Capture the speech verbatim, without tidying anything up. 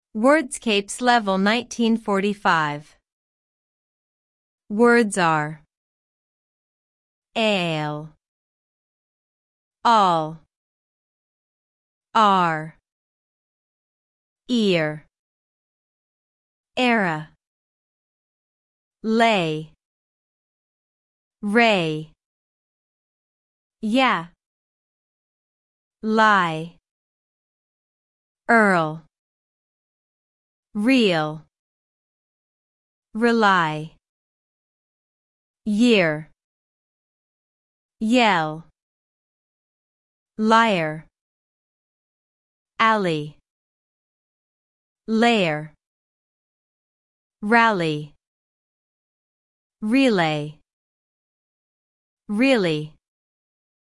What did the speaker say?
Wordscapes Level nineteen forty-five. Words are ale, all, are, ear, era, lay, ray, yeah, lie, earl, real, rely, year, yell, liar, alley, layer, rally, relay, really,